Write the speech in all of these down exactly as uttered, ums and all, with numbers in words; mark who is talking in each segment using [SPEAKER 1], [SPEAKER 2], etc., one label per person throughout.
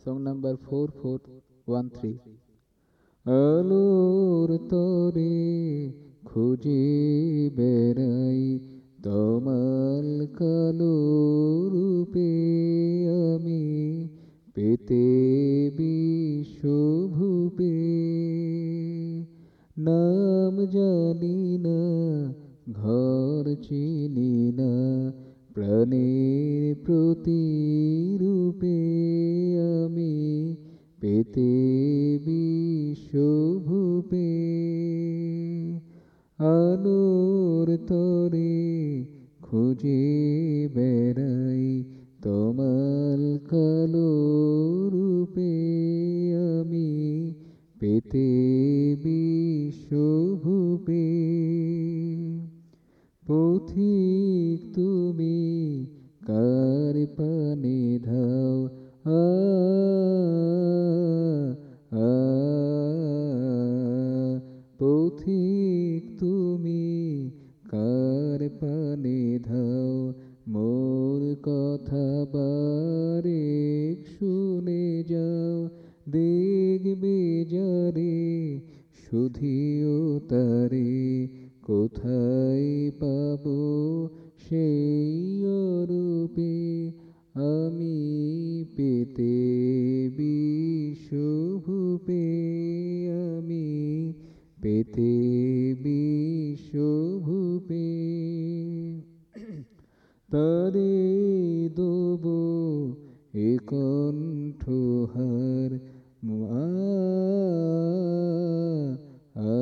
[SPEAKER 1] Song number four four one three. আলোর তরে খুঁজে বেড়াই তমাল কালো রূপে আমি পেতে বিশ্বভূপে নাম জানি না ঘর চিনি না প্রাণের প্রতিরূপে আমি পেতে বিশ্বভূপে আলোর তরে খুঁজে বেড়াই তমাল কালো রূপে আমি পেতে বিশ্বভূপে পথিক তুমি কার পানে ধাও আ আ পথিক তুমি কার পানে ধাও মোর কথা বারেক শুনে যাও দেখবে যারে শুধিও তারে কোথায় পাবো সেই অরূপে আমি পেতে বিশ্বভূপে আমি পেতে বিশ্বভূপে তারে দেব এ কণ্ঠহার আ আ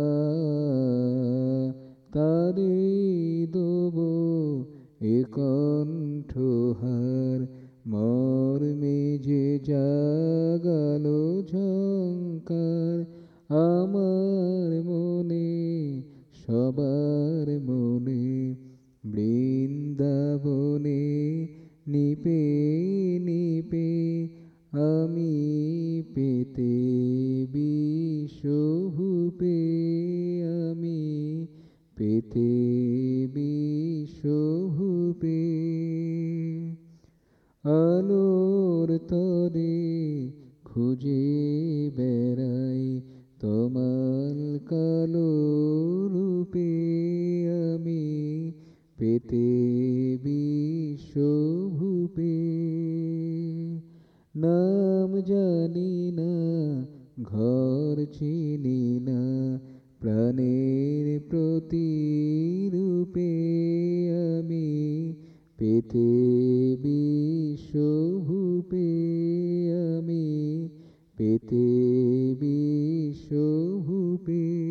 [SPEAKER 1] তারে দেব এ কণ্ঠহার মর্মে যে জাগালো ঝংকার আমার মনে সবার মনে বৃন্দাবনে নিপে নিপে আমি পেতে বিশ্বভূপে আমি পেতে বিশ্বভূপে আলোর তরে খুঁজে বেড়াই তমাল কালো রূপে আমি পেতে বিশ্বভূপে নাম জানি না ঘর চিনি না প্রাণের প্রতিরূপে আমি পেতে বিশ্বভূপে আমি পেতে বিশ্বভূপে।